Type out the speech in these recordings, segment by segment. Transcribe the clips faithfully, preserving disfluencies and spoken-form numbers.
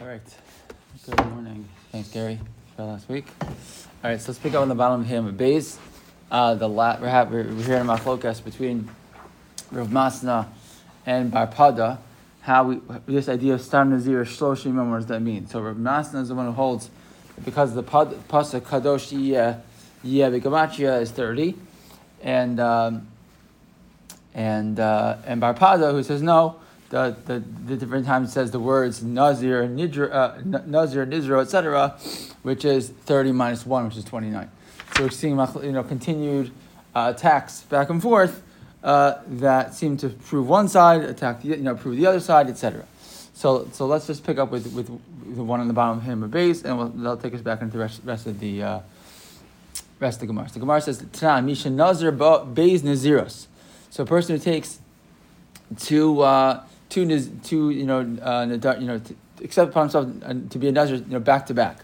All right. Good morning. Thanks, Gary, for last week. All right, so let's pick up on the bottom of Hamid Beis. Uh, the la- we're, have, we're, we're hearing machlokas between Rav Masna and Bar Pada. How we this idea of Stam Nazir Shloshim Yom, what does that mean? So Rav Masna is the one who holds because the pad, pasuk Kadosh Yeh Yeh B'Gematria is thirty, and um, and uh, and Bar Pada who says no. The, the the different times it says the words Nazir, Nidra, uh, Nazir, Nizra, et cetera, which is thirty minus one, which is twenty-nine. So we're seeing you know continued uh, attacks back and forth uh, that seem to prove one side, attack the, you know prove the other side, et cetera. So so let's just pick up with with the one on the bottom of Hamid Beis, and we'll, that'll take us back into the rest, rest of the uh, rest of the Gemara. So the Gemara says Tanan Misha Nazir Beis Naziros. So a person who takes two. Uh, Two, two, you know, uh, you know, to accept upon himself to be a nazir, you know, back to back.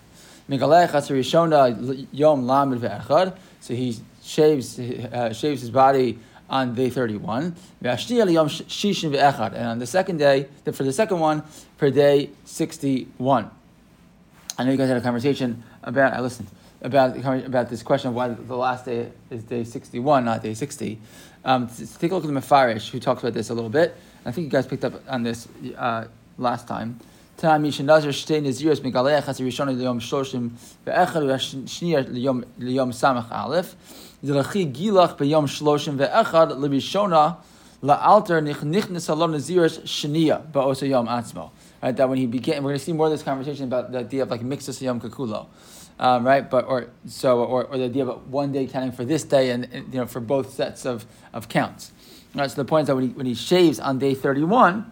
So he shaves, uh, shaves his body on day thirty-one, and on the second day, for the second one, per day sixty-one. I know you guys had a conversation about. I listened about about this question of why the last day is day sixty-one, not day sixty. Um, take a look at the Mefarish, who talks about this a little bit. I think you guys picked up on this uh, last time. That when he began, we're going to see more of this conversation about the idea of like mixus yom kakulo, um, right? But or so or, or the idea about one day counting for this day and, and you know for both sets of, of counts. Right, so the point is that when he, when he shaves on day thirty-one,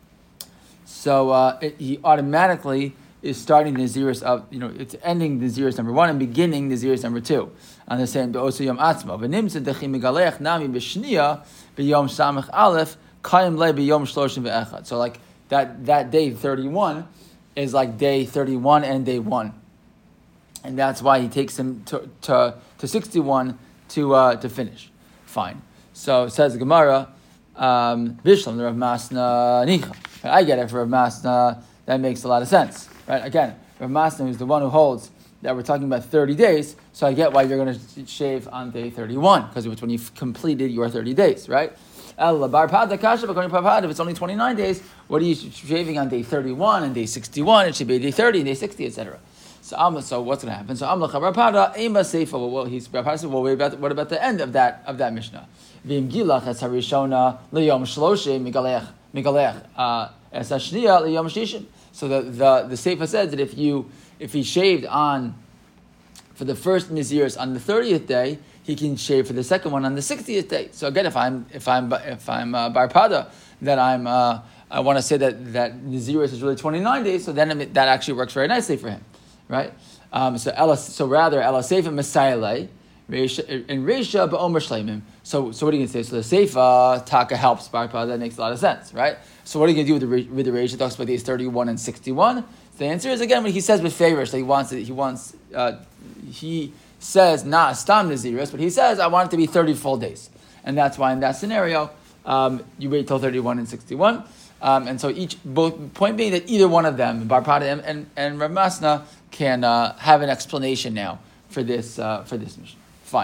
so uh, it, he automatically is starting the Naziris of, you know, it's ending the Naziris number one and beginning the Naziris number two. On the same, also Yom Atzma. V'nimtzah dechi megalech nami b'shniya b'yom samach aleph kayim le b'yom shloshim ve'echad. So like that, that day thirty-one is like day thirty-one and day one. And that's why he takes him to to, to sixty-one to uh, to finish. Fine. So says the Gemara, um, Bishlam, the Rav Masna Nicha. I get it for Rav Masna, that makes a lot of sense. Right? Again, Rav Masna is the one who holds that we're talking about thirty days, so I get why you're going to shave on day thirty-one, because it's when you've completed your thirty days, right? Bar Pada Kasha, according to Bar Pada, if it's only twenty-nine days, what are you shaving on day thirty-one and day sixty-one? It should be day thirty and day sixty, et cetera. So, um, so what's going to happen? So Amlach Bar Pada, Ema Seifa. Well, he's Bar Pada said, well, what about, what about the end of that of that Mishnah? V'im gilach es harishona liyom shloshim migalech migalech es hashniya liyom shishim. So the the the Seifa says that if you if he shaved on for the first Naziris on the thirtieth day, he can shave for the second one on the sixtieth day. So again, if I'm if I'm if I'm uh, Bar Pada, that I'm uh, I want to say that that Naziris is really twenty-nine days. So then it, that actually works very nicely for him, right? Um, so Ella, so rather Ella Seifa Messiah in Reisha ba'omer shleimim. So, so what are you going to say? So the Seifa taka helps Bar Pada. That makes a lot of sense, right? So what are you going to do with the with the Reisha? It talks about days thirty-one and sixty-one. So the answer is again when he says with favorish that he wants it. He wants. Uh, he says not stam naziris, but he says I want it to be thirty full days, and that's why in that scenario um, you wait till thirty-one and sixty-one. Um, and so each both point being that either one of them, Bar Pada and and, and Rav Masna, can uh, have an explanation now for this uh, for this mission. Fine.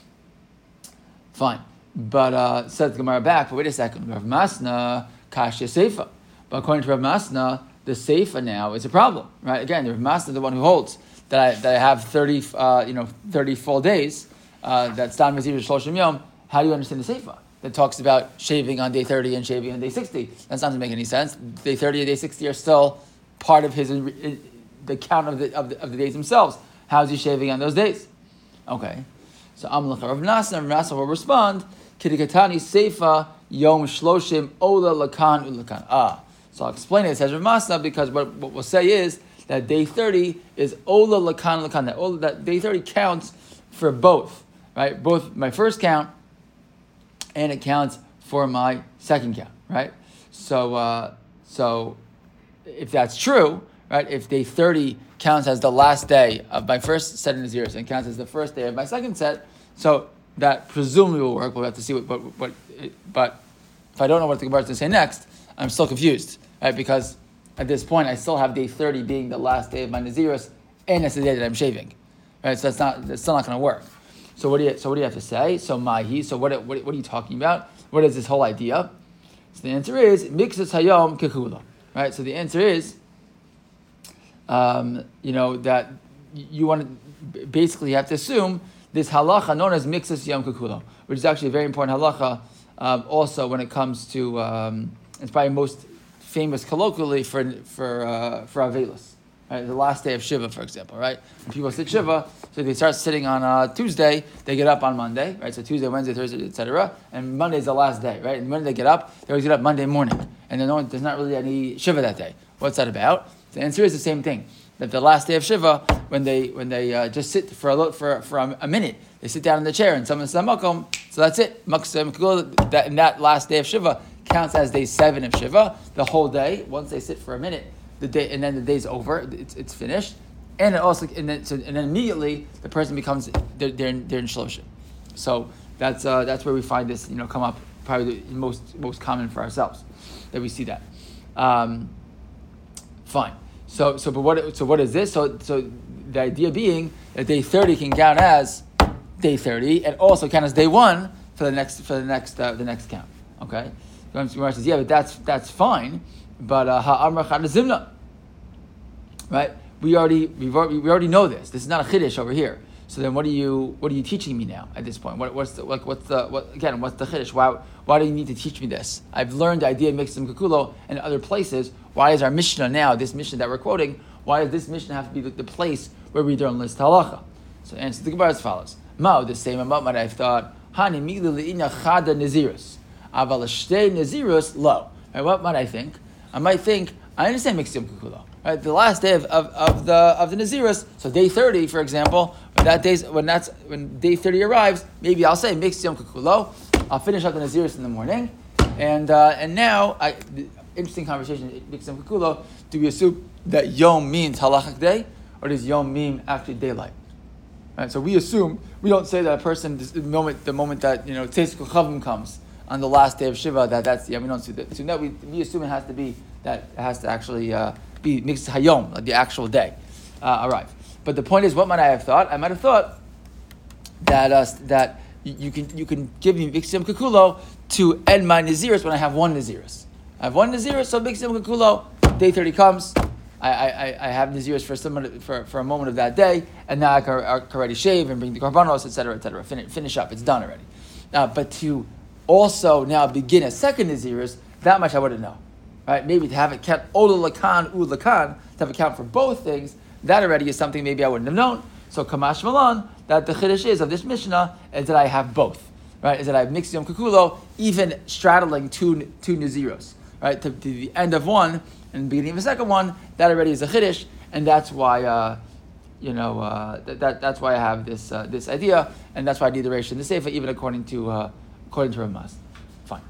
Fine. But uh, says the Gemara back, but wait a second. Rav Masna, Kashya Seifa. But according to Rav Masna, the Seifa now is a problem. Right? Again, Rav Masna is the one who holds that I that I have thirty uh, you know, thirty full days, uh, that's Stam Nazir Shloshim Yom. How do you understand the Seifa? That talks about shaving on day thirty and shaving on day sixty. That doesn't make any sense. Day thirty and day sixty are still part of his the count of the of the, of the days themselves. How is he shaving on those days? Okay. So Amlach Rav Nasna, Rav Nasna will respond, Kidikatani Seifa Yom Shloshim Ola Lakan Ulakan. Ah, so I'll explain it. It says Rav Nasna because what, what we'll say is that day thirty is Ola Lakan Ulakan. That, Ola, that day thirty counts for both, right? Both my first count and it counts for my second count, right? So, uh, so if that's true, right? If day thirty counts as the last day of my first set of Naziris and counts as the first day of my second set, so that presumably will work. We'll have to see what, what, what it, but if I don't know what the Gemara is going to say next, I'm still confused, right? Because at this point, I still have day thirty being the last day of my Nazirus, and it's the day that I'm shaving. Right? So that's not that's still not going to work. So what do you so what do you have to say? So mahi. So what what what are you talking about? What is this whole idea? So the answer is mixus hayom kekula. Right. So the answer is, um, you know that you want to basically have to assume this halacha known as mixus yom kekula, which is actually a very important halacha. Um, also, when it comes to um, it's probably most famous colloquially for for uh, for Avelis. Right, the last day of Shiva, for example, right? When people sit Shiva, so they start sitting on uh, Tuesday, they get up on Monday, right? So Tuesday, Wednesday, Thursday, et cetera. And Monday is the last day, right? And when they get up, they always get up Monday morning. And then no, there's not really any Shiva that day. What's that about? The answer is the same thing. That the last day of Shiva, when they when they uh, just sit for a for for a minute, they sit down in the chair and someone says makom, so that's it. That in that last day of Shiva counts as day seven of Shiva. The whole day, once they sit for a minute, the day, and then the day's over. It's it's finished, and it also and then so, and then immediately the person becomes they're they're in, they're in shloshim. So that's uh, that's where we find this you know come up probably the most most common for ourselves that we see that. Um, fine. So so but what so what is this? So so the idea being that day thirty can count as day thirty and also count as day one for the next for the next uh, the next count. Okay. So says yeah, but that's that's fine. But ha'amra chad zimna, right? We already we've already, we already know this. This is not a chiddush over here. So then, what are you what are you teaching me now at this point? What, what's the like? What's the what again? What's the chiddush? Why why do you need to teach me this? I've learned the idea of mixum kekulo in other places. Why is our Mishnah now this Mishnah that we're quoting? Why does this Mishnah have to be the, the place where we learn list halacha? So the answer to the Gemara as follows: Mao the same amount that I've thought hani migli leina chada nazirus aval shtei nazirus lo. Right? What might I think? I might think, I understand mixed yom kekulo, right? The last day of, of, of the of the Nazirus, so day thirty, for example, when that day's when that's when day thirty arrives, maybe I'll say mixed yom kekulo. I'll finish up the Nazirus in the morning, and uh, and now I the interesting conversation mixed yom kekulo. Do we assume that yom means halachic day, or does yom mean actually daylight? Right, so we assume we don't say that a person the moment the moment that you know Tzeis Kochavim comes on the last day of Shiva, that that's yeah we don't see that. So no, we we assume it has to be that it has to actually uh, be mixed hayom, like the actual day uh, arrive. But the point is, what might I have thought? I might have thought that uh, that you, you can you can give me mixed yom kekulo to end my nazirus when I have one nazirus. I have one nazirus, so mixed yom kekulo. Day thirty comes. I, I, I have nazirus for some for, for a moment of that day, and now I can, I can already shave and bring the karbanos, et cetera, et cetera. Finish, finish up. It's done already. Uh, but to also now begin a second nazirus, that much I wouldn't know. Right? Maybe to have it count ola lakan u lakan, to have it count for both things, that already is something maybe I wouldn't have known. So kamash malan, that the chiddush is of this Mishnah is that I have both. Right? Is that I have mixed yom kekulo, even straddling two two naziros. Right? To, to the end of one and the beginning of the second one, that already is a chiddush, and that's why uh, you know uh, that, that that's why I have this uh, this idea, and that's why I need the ratio in the sefer, even according to uh, according to Ramaz. Fine.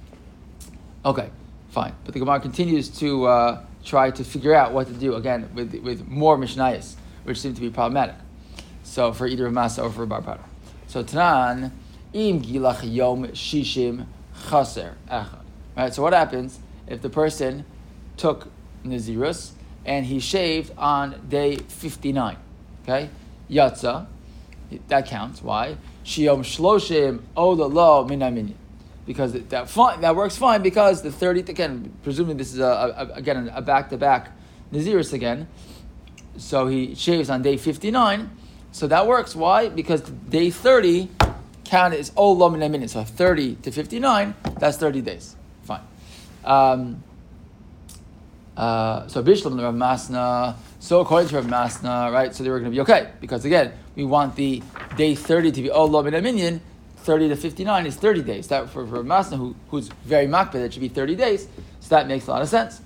Okay. Fine, but the Gemara continues to uh, try to figure out what to do again with with more Mishnayos, which seem to be problematic. So for either Masa or for Bar Pada. So Tanan im gilach yom shishim chaser echad. Right. So what happens if the person took Nazirus and he shaved on day fifty-nine? Okay, Yatza, that counts. Why? Shiyom shloshim ola lo minaminyan. Because that fine, that works fine because the thirtieth, again, presumably this is, a, a, again, a back-to-back Nazirus again. So he shaves on day fifty-nine. So that works. Why? Because day thirty count is oh lo min minute. So thirty to fifty-nine, that's thirty days. Fine. Um, uh, so Bishlam Rav Masna, so according to Rav Masna, right, so they were going to be okay. Because again, we want the day thirty to be oh lo min minyan. thirty to fifty-nine is thirty days. That for, for Masna, who, who's very makbid, it should be thirty days. So that makes a lot of sense.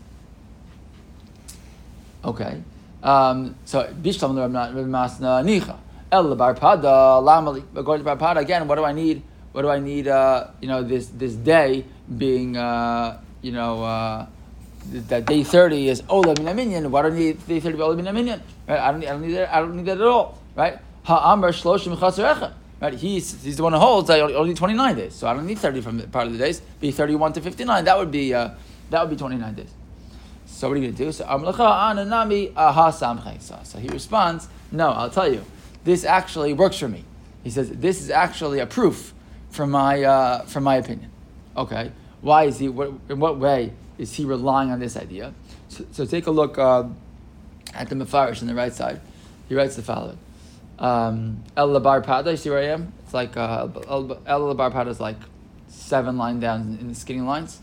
Okay. Um, so, Bishlam Masna Nicha. El Bar Pada Lamali. According to Bar Pada, again, what do I need? What do I need, uh, you know, this this day being, uh, you know, uh, that day thirty is Ola Min Aminyan. Why do I need day thirty Ola Min Aminyan? Right? I don't need, I don't need that, I don't need that at all. Right? Ha'amar Shloshim Chaser Echad. Right, he's he's the one who holds. I only, only twenty-nine days, so I don't need thirty from part of the days. Be thirty-one to fifty-nine. That would be uh, that would be twenty-nine days. So what are you going to do? So Amlacha Ananami Aha Samche. So he responds, no, I'll tell you, this actually works for me. He says, this is actually a proof for my uh, for my opinion. Okay, why is he? What, in what way is he relying on this idea? So, so take a look uh, at the Mefarish on the right side. He writes the following: um, El Labar Pada. You see where I am? It's like uh, El, El Labar Pada is like seven line down in, in the skinny lines.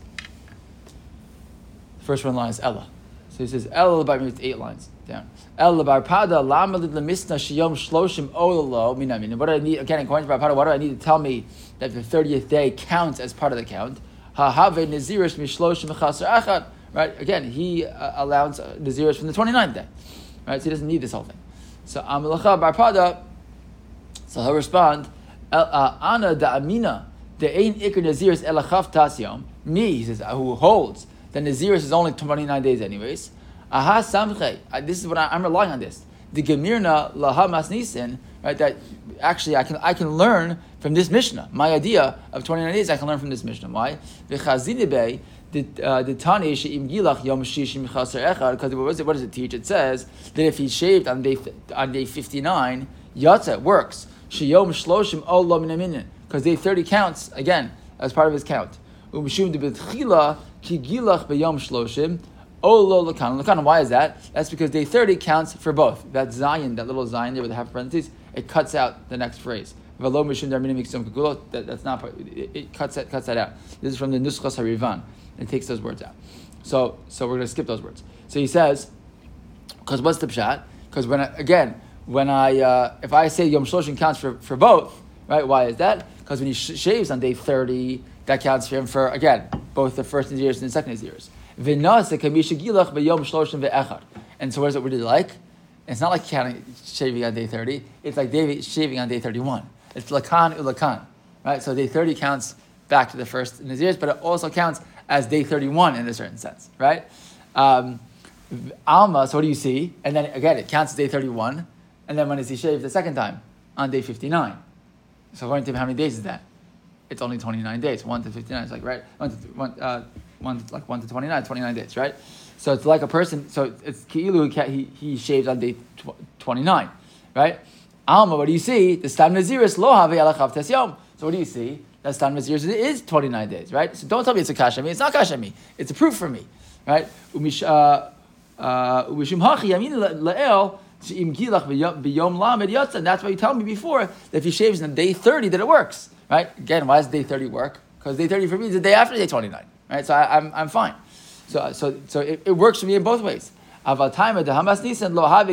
The first one line is Ella. So he says El Labar means eight lines down. El Labar Pada Lama Lemisna Shiyom Shloshim Ololo Minamin. What do I need? Again, according to Bar Pada, what do I need to tell me that the thirtieth day counts as part of the count? Ha Have Nazirish Mishloshim Chasar Echad. Right? Again, he uh, allows uh, Nazirish from the twenty-ninth day. Right? So he doesn't need this whole thing. So Amalacha Bar Pada. So he'll respond, Ana da Amina the Ein Ikr Naziris Elachav Tasyom. Me, he says, who holds that Naziris is only twenty-nine days anyways. Aha Samche. This is what I, I'm relying on this. The Gemirna Laha Masnisin, right? That actually I can I can learn from this Mishnah. My idea of twenty-nine days I can learn from this Mishnah. Why? The Chazinibe, the the Tani Sheim Gilach Yom Shishim Chaser Echad. Because what does it what does it teach? It says that if he shaved on day on day fifty-nine, Yatza works. Sheyom Shloshim Ol Lo Minaminin. Because day thirty counts again as part of his count. Umishum de Betchila Ki Gilach Beyom Shloshim. Oh, lo lakan. Lakan. Why is that? That's because day thirty counts for both. That zayin, that little zayin there with the half parentheses, it cuts out the next phrase. That, that's not. It, it cuts that cuts that out. This is from the Nuschas Harivan. It takes those words out. So, so we're going to skip those words. So he says, because what's the pshat? Because when I, again, when I uh, if I say Yom Shloshim counts for, for both, right? Why is that? Because when he sh- shaves on day thirty, that counts for him for again both the first years and the second years. And so what is it really like? It's not like counting shaving on day thirty. It's like day, shaving on day thirty-one. It's lakan ulakan, right? So day thirty counts back to the first Naziris, but it also counts as day thirty-one in a certain sense, right? Um, Alma, so what do you see? And then again, it counts as day thirty-one. And then when is he shaved the second time? On day fifty-nine. So according to him, how many days is that? It's only twenty-nine days. one to fifty-nine. It's like, right? One to, one, uh, one like one to twenty-nine, twenty-nine days, right? So it's like a person. So it's ki'ilu he he shaves on day tw- twenty-nine, right? Alma, what do you see? The stam naziris lo have alachav tes yom. So what do you see? That stam naziris is twenty-nine days, right? So don't tell me it's a kasha me. It's not kasha me. It's a proof for me, right? Umish umishum hachi yamin lael sheim gilach b'yom lamed yotza. And that's why you told me before that if he shaves on day thirty, that it works, right? Again, why does day thirty work? Because day thirty for me is the day after day twenty-nine. Right, so I, I'm I'm fine. So so so it, it works for me in both ways. And it's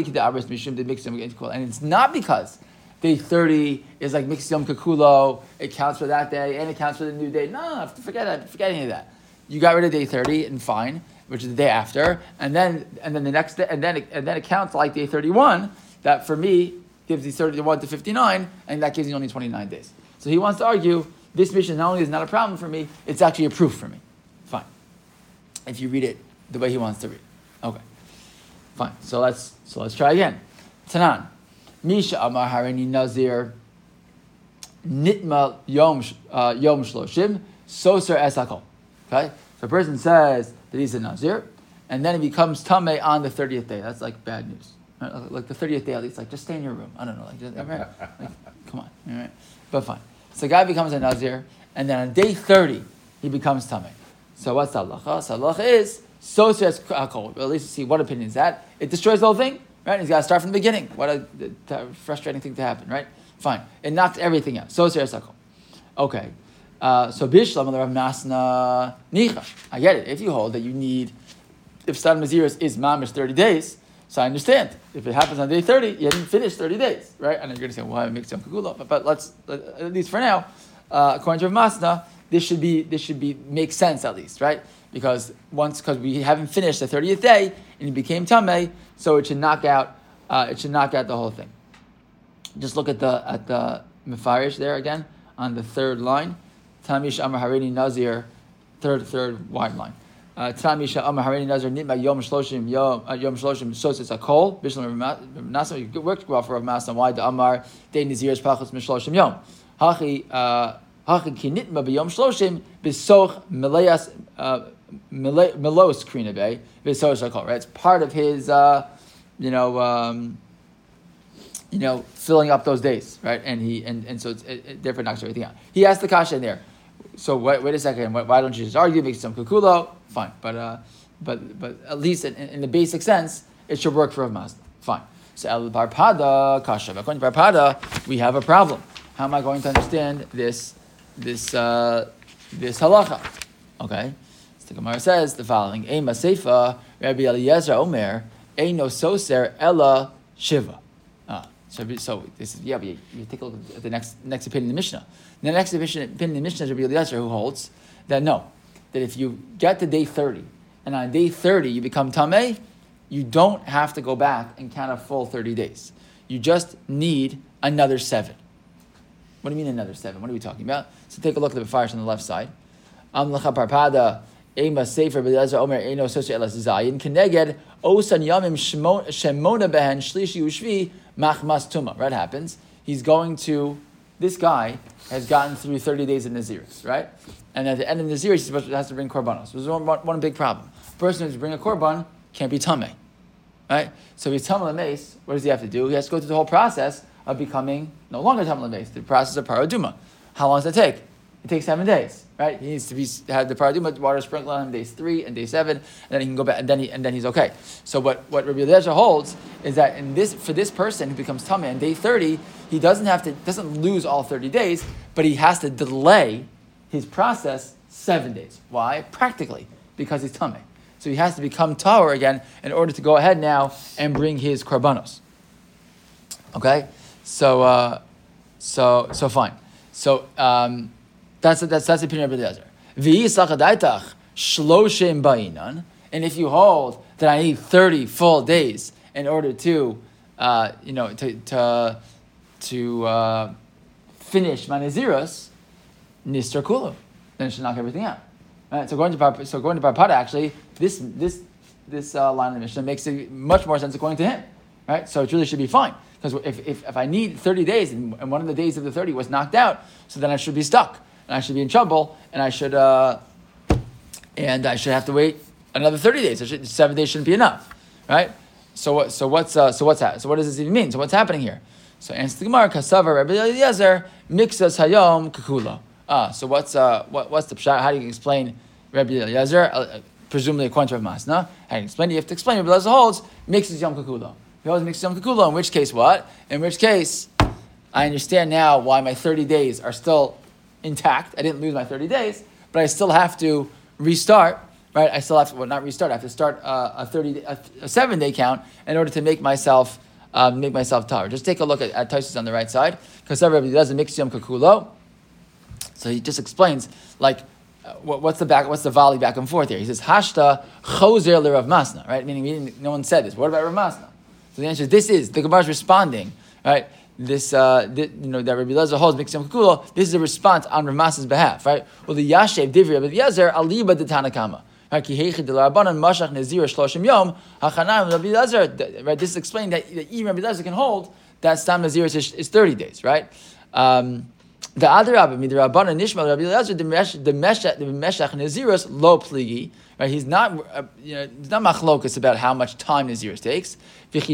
not because day thirty is like mixed yom kakulo. It counts for that day and it counts for the new day. No, no, forget that. Forget any of that. You got rid of day thirty and fine, which is the day after, and then and then the next day, and then it, and then it counts like day thirty-one. That for me gives you thirty-one to fifty-nine, and that gives you only twenty-nine days. So he wants to argue this mission not only is not a problem for me, it's actually a proof for me. Fine. If you read it the way he wants to read. Okay. Fine. So let's so let's try again. Tanan. Misha Amar Harini Nazir Nitma Yom uh, Yom Shloshim Soser Esakol. Okay? So a person says that he's a Nazir, and then he becomes Tameh on the thirtieth day. That's like bad news. Right? Like the thirtieth day at least, like just stay in your room. I don't know. Like, just, right? Like come on. All right? But fine. So a guy becomes a Nazir, and then on day thirty, he becomes Tameh. So what's the halacha? So halacha is so says kol. At least see what opinion is that. It destroys the whole thing, right? He's got to start from the beginning. What a, a frustrating thing to happen, right? Fine. It knocks everything out. So says kol. Okay. Uh, so bishlam Rav Masna nicha. I get it. If you hold that you need, if Stam Naziris is mamish thirty days, so I understand. If it happens on day thirty, you didn't finish thirty days, right? And you're going to say, well, it makes Yom Kagula. But, but let's, at least for now, uh, according to Rav Masna, This should be this should be make sense at least, right? Because once because we haven't finished the thirtieth day and he became tamei, so it should knock out uh, it should knock out the whole thing. Just look at the at the mefarish there again on the third line. Tamish Amar Harini Nazir, third third wide line. Tamish Amar Harini Nazir Nitma Yom Shloshim Yom Yom Shloshim Sosis Akol Bishlam Nasa. You worked well for Rav Masna. Why the Amar Day Nazir is Pachos Mishloshim Yom Hachi. Hachi kinitma b'yom shloshim b'soch melayas Milos Krinabe, Visosakol, right? It's part of his, uh, you know, um, you know, filling up those days, right? And he and, and so it's it, it, different knocks everything out. He asked the kasha in there. So wait, wait a second. Why don't you just argue? Make some kukulo, fine. But uh, but but at least in, in the basic sense, it should work for Rav Mazda. Fine. So El Barpada kasha. According to Barpada, we have a problem. How am I going to understand this this uh, this halacha? Okay. So the Gemara says the following: Ema Seifa Rabbi Eliezer Omer Eino Soser Ella Shiva. Ah, so so this is yeah. You, you take a look at the next next opinion in the Mishnah. The next opinion, opinion in the Mishnah is Rabbi Eliezer, who holds that no, that if you get to day thirty and on day thirty you become tamei, you don't have to go back and count a full thirty days. You just need another seven. What do you mean another seven? What are we talking about? So take a look at the fires on the left side. Amlacha parpada ema sefer b'lezer omer eno sosi elas zayin keneged osan yamim shemona behen shlishi ushvi machmas tuma. What happens? He's going to. This guy has gotten through thirty days of Naziris, right? And at the end of Naziris, he's supposed to has to bring korbanos. There's one, one big problem. A person who's bring a korban can't be tamei, right? So if he's tamei l'meis, what does he have to do? He has to go through the whole process of becoming no longer tamei l'meis, the process of paraduma. How long does that take? It takes seven days, right? He needs to be have the paraduma water sprinkled on him days three and day seven, and then he can go back, and then he and then he's okay. So what what Rabbi Eliezer holds is that in this for this person who becomes tamei on day thirty, he doesn't have to doesn't lose all thirty days, but he has to delay his process seven days. Why? Practically because he's tamei. So he has to become tahor again in order to go ahead now and bring his korbanos. Okay, so uh, so so fine. So. Um, That's that's that's the opinion of Rabbi Eliezer. V'yisachadaitach shloshim ba'inan, and if you hold that I need thirty full days in order to, uh, you know, to to to uh, finish my naziros, nister kulu, then it should knock everything out. Right? So going to Bar, so going to Barpada, actually, this this this uh, line of the Mishnah makes it much more sense according to him. Right? So it really should be fine. Because if, if if I need thirty days and, and one of the days of the thirty was knocked out, so then I should be stuck. And I should be in trouble, and I should, uh, and I should have to wait another thirty days. Should, seven days shouldn't be enough, right? So what? So what's? Uh, so what's that? So what does this even mean? So what's happening here? So answer the Gemara: Kasava Rabbi Eliezer mixas hayom kakula. Ah, so what's uh, what, what's the pshat? How do you explain Rabbi Eliezer? Uh, presumably according to Rav Masna. How do you explain? You have to explain. Rabbi Eliezer holds mixes yom kakula. He holds mixes yom kakula. In which case, what? In which case, I understand now why my thirty days are still intact. I didn't lose my thirty days, but I still have to restart, right? I still have to, well, not restart. I have to start uh, a thirty, a, a seven day count in order to make myself, uh, make myself tahor. Just take a look at, at Tosfos on the right side, because everybody does a mix yom kakulo. So he just explains, like, uh, what, what's the back, what's the volley back and forth here? He says, Hashta choser le Rav Masna, right? Meaning, meaning no one said this. What about Rav Masna? So the answer is, this is, the Gemara is responding, right? This, uh, this, you know, that Rabbi Eliezer holds mixed yom kakulo. This is a response on Rav Masna's behalf, right? Well, the Yashev Divri Rabbi Eliezer aliba de Tanakama, right? Ki heichid de l'Rabbanan mashach nezir shloshim yom hachanam Rabbi Eliezer. Right? This is explaining that, that even Rabbi Eliezer can hold that stam nazir is, is thirty days, right? Um, the other Rabbi, the Rabbanan nishma Rabbi Eliezer the meshach the meshach nazirus lo pligi. Right? He's not, uh, you know, it's not machlokas about how much time Naziris takes. And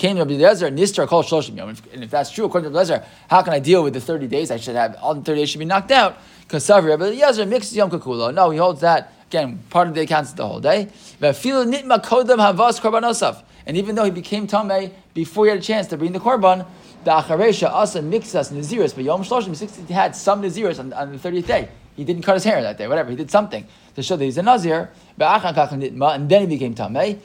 if that's true, according to Rabbi Eliezer, how can I deal with the thirty days? I should have, all the thirty days should be knocked out. Because Rabbi Eliezer mixes Yom Kakulo. No, he holds that, again, part of the day counts the whole day. And even though he became Tamei before he had a chance to bring the Korban, the Acharesha Asa Mixas Naziris, but Yom Shloshim, he had some Naziris on, on the thirtieth day. He didn't cut his hair that day, whatever. He did something to show that he's a Nazir. And then he became Tamei.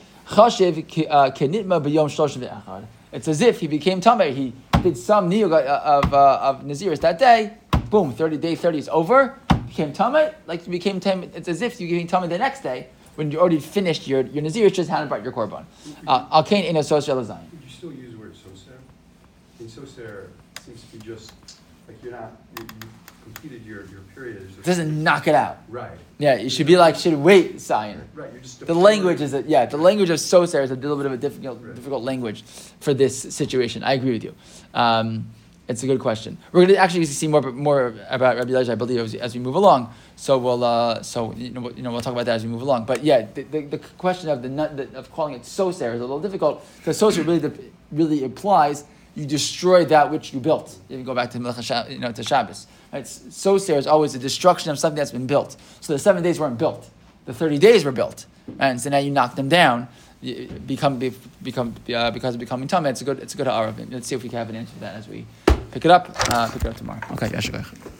It's as if he became Tamei. He did some niyug of, uh, of Naziris that day. Boom, thirty, day thirty is over. Became Tamei. Like you became Tamei. It's as if you became Tamei the next day when you already finished your, your Naziris, just handed about your Korban. Al Kain in a social Zayin. Would you still use the word soser? In soser, it seems to be just like you're not, you, you completed your, your period. It doesn't knock it out. Right. Yeah, you should be like, should wait, Zion. Right, you're just the language is, a, yeah, the language of soser is a little bit of a difficult, right. difficult language for this situation. I agree with you. Um, It's a good question. We're going to actually see more more about Rabbi Elijah, I believe, as, as we move along. So we'll uh, so you know, you know we'll talk about that as we move along. But yeah, the, the, the question of the, the of calling it soser is a little difficult because soser really really implies you destroy that which you built. If you go back to you know to Shabbos, right? Soser is always the destruction of something that's been built. So the seven days weren't built; the thirty days were built, and so now you knock them down. Become become uh, because of becoming tummy. It's a good it's a good ha'ara. Let's see if we can have an answer to that as we pick it up. Uh, pick it up tomorrow. Okay, Yashikach.